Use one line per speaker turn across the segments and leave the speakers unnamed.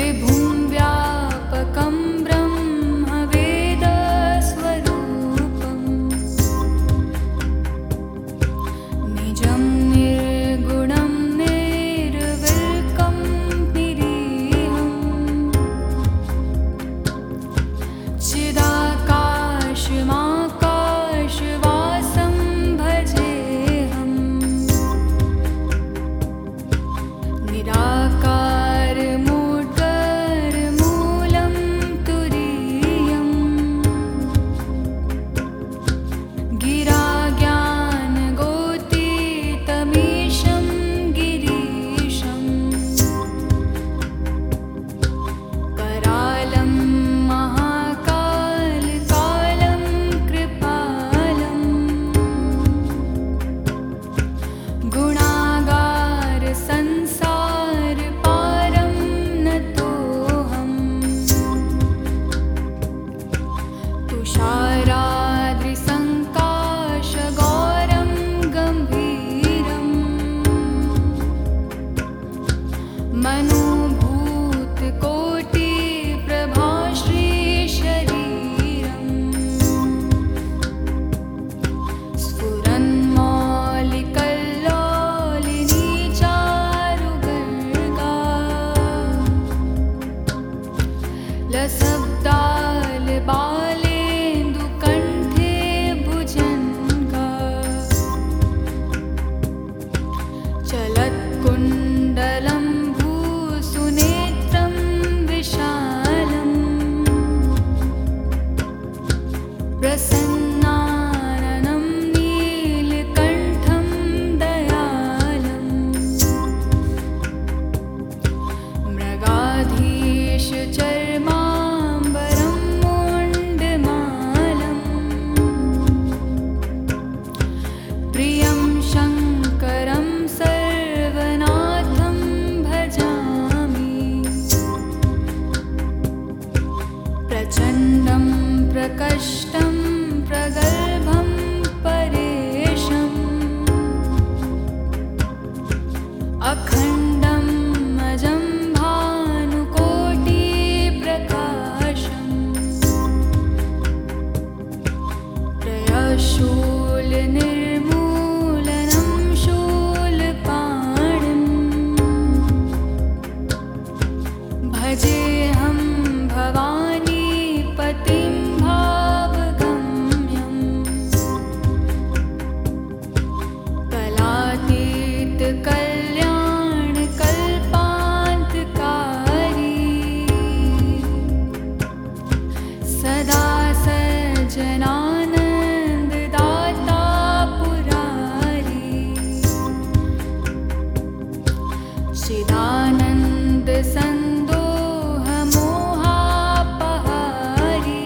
विभुं व्यापकं ब्रह्मवेदस्वरूपम् निजं निर्गुणं निर्विकल्पं निरीहम् चिदाकाशमाकाशवासं भजेऽहम् निराकारमूढकर्मूलं तुरीयम् गिराज्ञानगोतीतमीशं गिरीशम् करालं महाकालकालं कृपालम् गुणागारसंसारपारं नतोऽहम् तुषाराद्रिसङ्काशगौरं गम्भीरम् मनोभूतकोटिप्रभाश्रीशरीरम् स्फुरन्मौलिकल्लोलिनी चारुगर्गा लसब्दालबालेन्दुकण्ठे भुजङ्गा चलत्कुण्डलं भूसुनेत्रं विशालम् प्रसन्नाननं नीलकण्ठं दयालम् मृगाधीशचर्माम्बरं मुण्डमालम् प्रियं शङ्करं सर्वनाथं भजामि प्रचण्डं प्रकष्टं प्रगल्भं परेशम् अखण्डं अजं भानुकोटिप्रकाशम् त्रयशूलनिर्मूलनं शूलपाणिम् भजेऽहं भवानीपतिं भावगम्यम् कलातीतकल्याणकल्पान्तकारी सदा सज्जनानन्ददाता पुरारी चिदानन्दसन्दोहमोहापहारी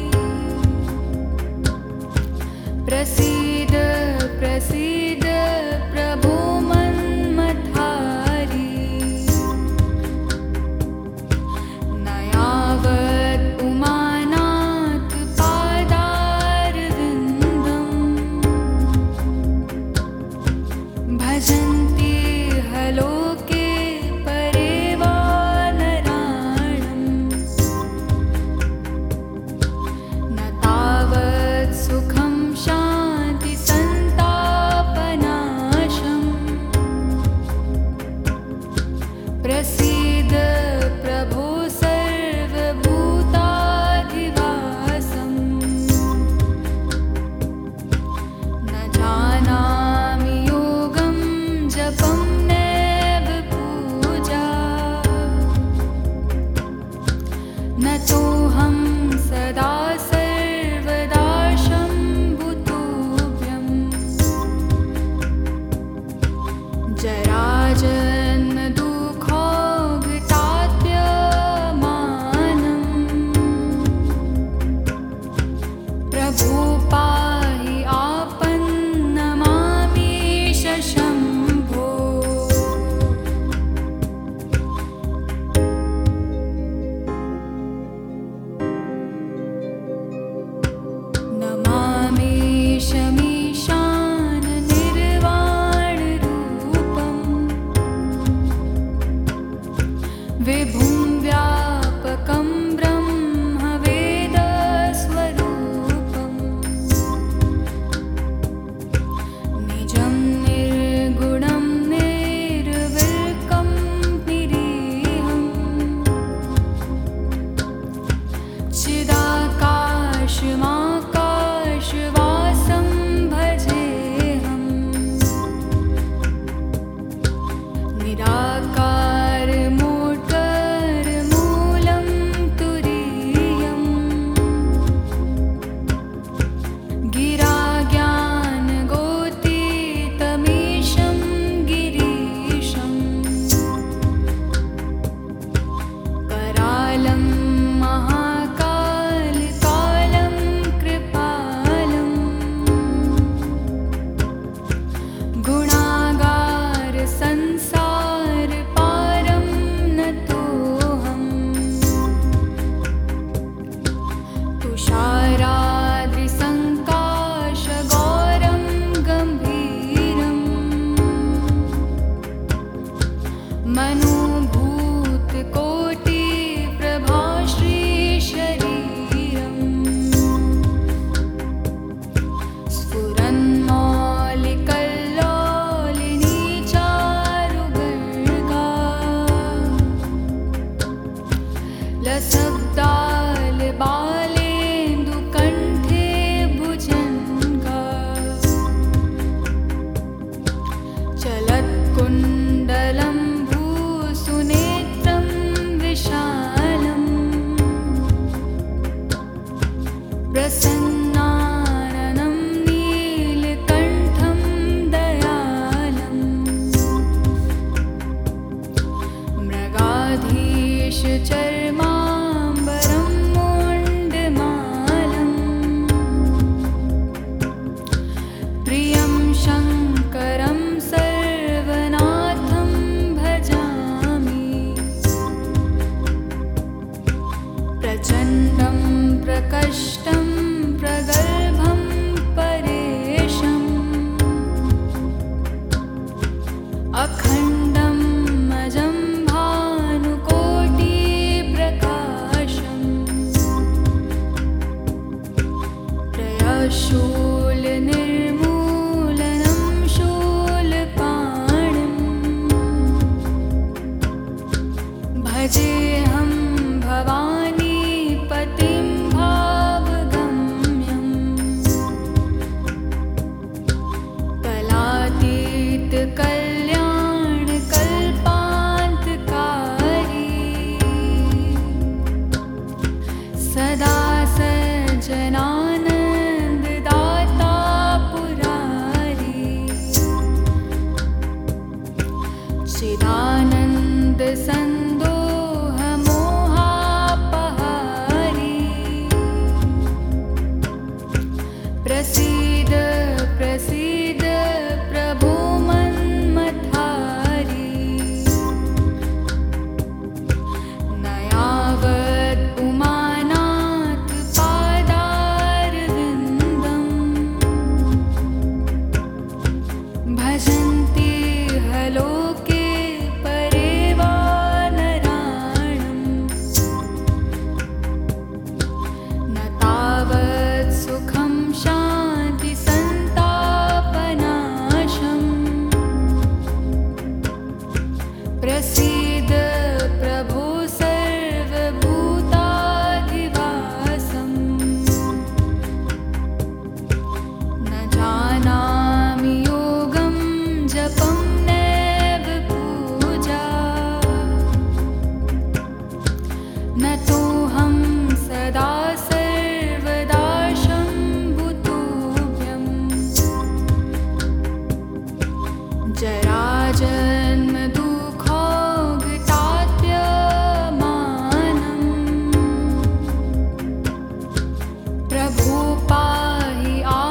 प्रसीद प्रसीद प्रभो मन्मथारी न यावत् उमानाथ पादारविन्दम् भजन्ति हलोके परे वा नराणम् न तावत् सुखं शान्तिसन्तापनाशम् प्रसीद प्रभो सर्वभूताधिवासम् न जानामि योगं जपं नैव पूजा न तोऽहं सदा सर्वदा शम्भुतुभ्यम् जराजन्मदुःखौघताप्यमानम् प्रभो पाहि आपन्नमामीश शम्भो। विभुं व्यापकं ब्रह्मवेदस्वरूपम् निजं निर्गुणं निर्विकल्पं निरीहम् चिदाकाशमाकाशवासं भजेऽहम् निराकारमूढकर्मूलं तुरीयम् गिराज्ञानगोतीतमीशं गिरीशम् करालं महाकालकालं कृपालम् गुणागारसंसारपारं नतोऽहम् तुषाराद्रिसङ्काशगौरं गम्भीरम् मनोभूतकोटिप्रभाश्रीशरीरम् स्फुरन्मौलिकल्लोलिनी चारुगर्गा लसब्दालबालेन्दुकण्ठे भुजङ्गा चलत्कुण्डलं भूसुनेत्रं विशालम् प्रसन्नाननं नीलकण्ठं दयालम् मृगाधीशचर्माम्बरं मोण्डमालम् प्रियं शङ्करं सर्वनाथं भजामि प्रचण्डं प्रकष्टं प्रगल्भं परेशम् अखण्डं अजं भानुकोटिप्रकाशम् त्रयशूलनिर्मूलनं शूलपाणिम् भजेऽहं भवानीपतिं भावगम्यम् कलातीतकल्याणकल्पान्तकारी सदा सज्जनानन्ददाता पुरारी चिदानन्दसन्दोहमोहापहारी प्रसीद प्रसीद प्रभो मन्मथारी न यावत् उमानाथ पादारविन्दम् भजन्ति हलोके परे वा नराणम् न तावत् सुखं शान्तिसन्तापनाशम् प्रसीद प्रभो सर्वभूताधिवासम् न जानामि योगं जपं नैव पूजा नतोऽहं सदा सर्वदा शम्भुतुभ्यम् जराजन्मदुःखौघताप्यमानम् प्रभो पाहि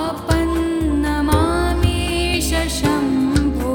आपन्नमामीश शम्भो।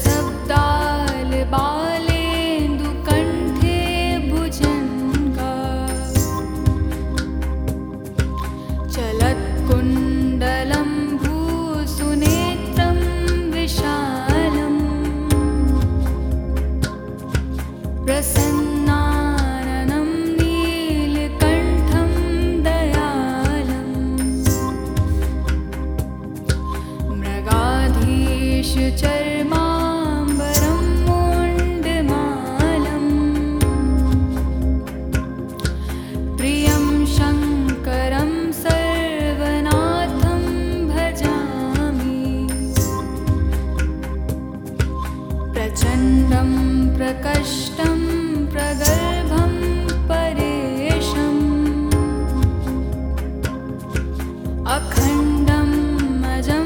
शब्दालबालेन्दुकण्ठे भुजङ्गा चलत्कुण्डलं भूसुनेत्रं विशालम् प्रसन्नाननं नीलकण्ठं दयालम् मृगाधीशचर्माम्बरं मुण्डमालम् प्रियं शङ्करं सर्वनाथं भजामि प्रचण्डं प्रकष्टं प्रगल्भं परेशम् अखण्डं अजं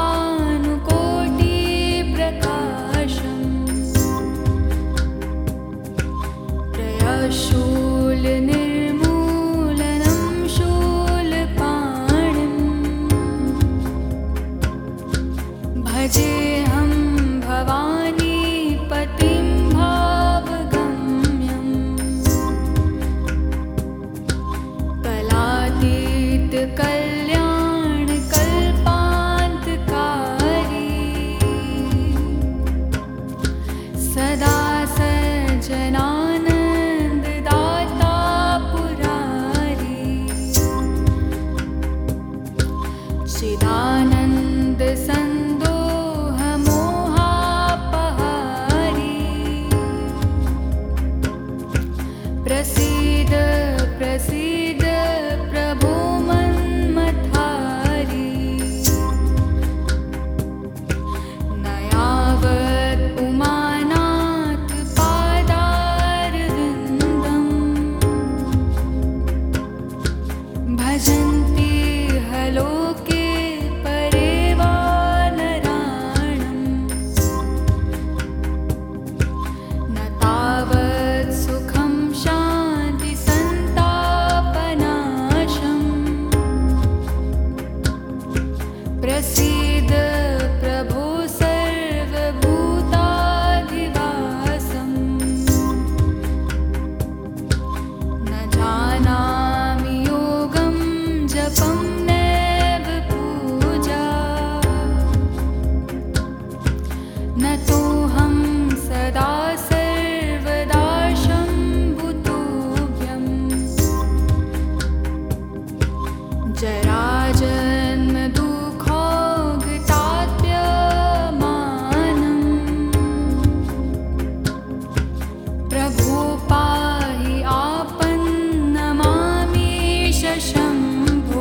भानुकोटिप्रकाशम् त्रयशूलनिर्मूलनं शूलपाणिम् भजेऽहं भवानीपतिं भावगम्यम् कलातीतकल्याणकल्पान्तकारी सदा सज्जनानन्ददाता पुरारी चिदानन्दसन्दोहमोहापहारी प्रसीद प्रसीद प्रभो मन्मथारी न यावत् उमानाथ पादारविन्दम् भजन्ति हलोके परे वा नराणम् न तावत् सुखं शान्तिसन्तापनाशम् प्रसीद प्रभो सर्वभूताधिवासम् न जानामि योगं जपं नैव पूजा न तोऽहं सदा सर्वदा शम्भुतोऽभ्यम् जराजन्मदुःखोगताप्यमानम् प्रभो पाहि आपन्नमामीश शम्भो।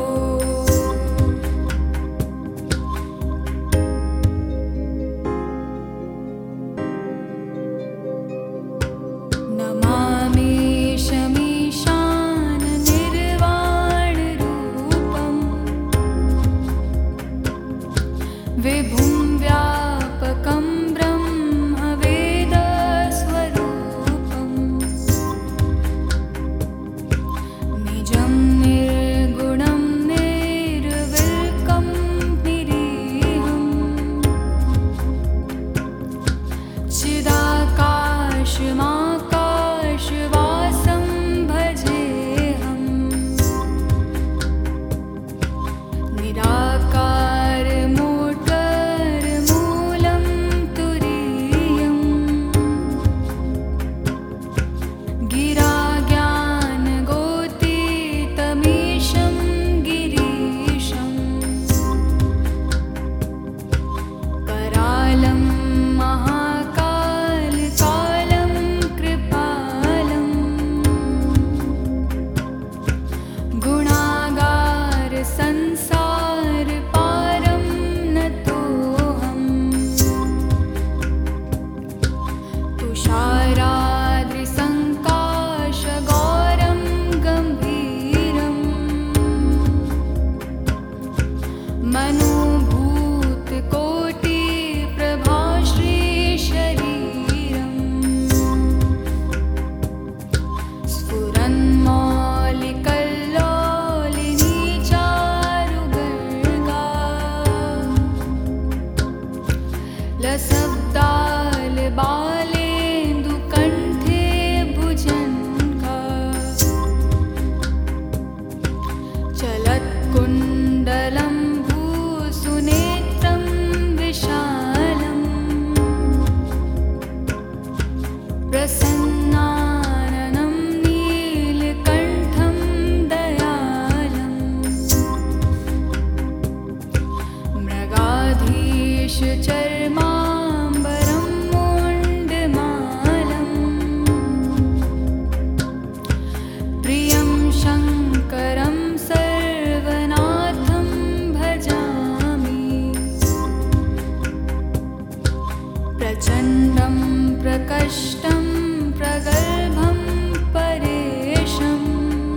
प्रचण्डं प्रकष्टं प्रगल्भं परेशम्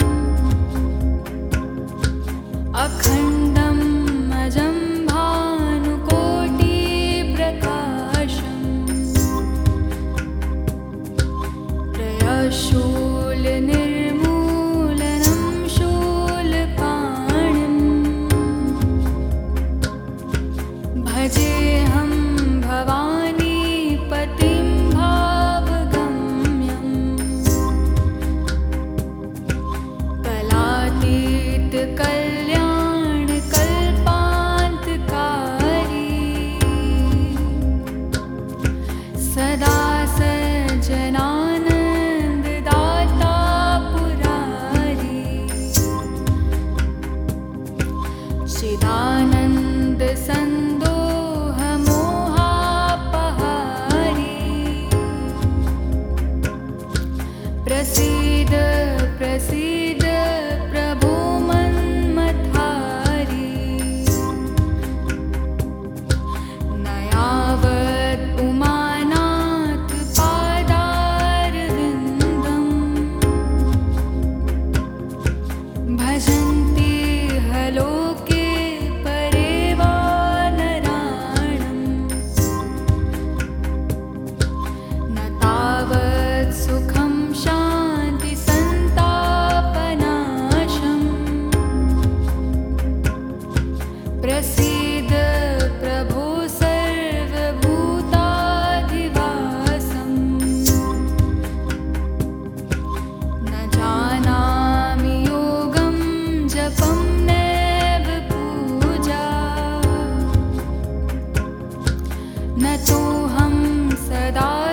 अखण्डम् अजं भानुकोटिप्रकाशम् त्रयशूलनिर्मूलनं शूलपाणिम् भजेऽहं भवानीपतिं भावगम्यम् कलातीतकल्याणकल्पान्तकारी सदा सज्जनानन्ददाता पुरारी चिदानन्दसन्दोहमोहापहारी प्रसीद प्रसीद प्रभो मन्मथारी न यावत् उमानाथ पादारविन्दम् भजन्ति हलोके परे वा नराणम् न तावत् सुखं शान्तिसन्तापनाशम् प्रसीद प्रभो सर्वभूताधिवासम् न जानामि योगं जपं नैव पूजा न तोऽहं सदा